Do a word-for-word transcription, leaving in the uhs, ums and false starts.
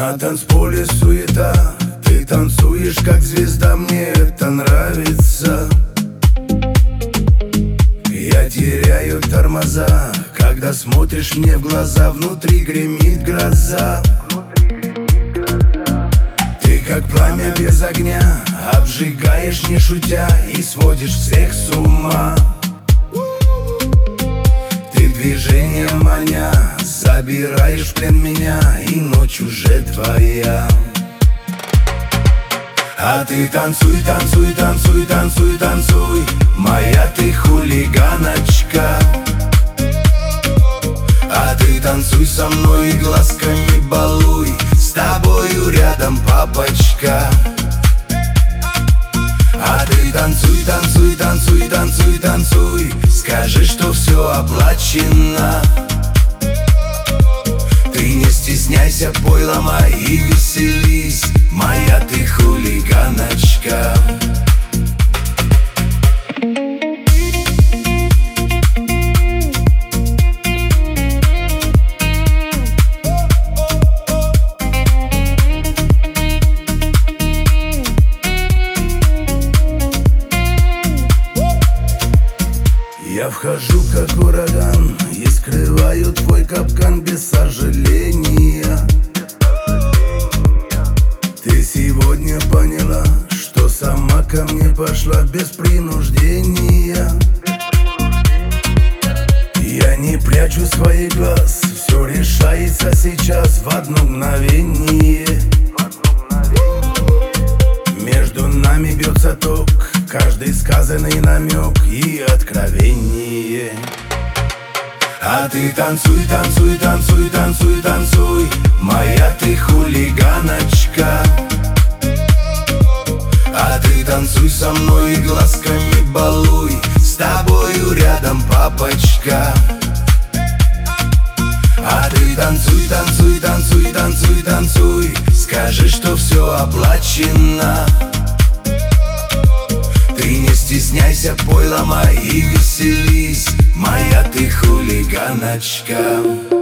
На танцполе суета, ты танцуешь как звезда, мне это нравится. Я теряю тормоза, когда смотришь мне в глаза, внутри гремит гроза. Ты как пламя без огня, обжигаешь не шутя и сводишь всех с ума. Ты движением маня забираешь в плен меня, и ночь уже твоя. А ты танцуй, танцуй, танцуй, танцуй, танцуй, моя ты хулиганочка. А ты танцуй со мной и глазками балуй, с тобою рядом папочка. А ты танцуй, танцуй, танцуй, танцуй, танцуй, скажи, что все оплачено. Ты не стесняйся, пой, ломай и веселись, моя ты хулиганочка. Я вхожу как ураган и скрываю твой капкан без сожаления. Ты сегодня поняла, что сама ко мне пошла без принуждения. Я не прячу своих глаз, все решается сейчас в одно мгновение. Между нами бьется ток, каждый сказанный намек и откровение. А ты танцуй, танцуй, танцуй, танцуй, танцуй, моя ты хулиганочка. А ты танцуй со мной и глазками балуй, с тобою рядом папочка. А ты танцуй, танцуй, танцуй, танцуй, танцуй, скажи, что все оплачено. Ты не стесняйся, пой, ломай и веселись, моя ты хулиганочка.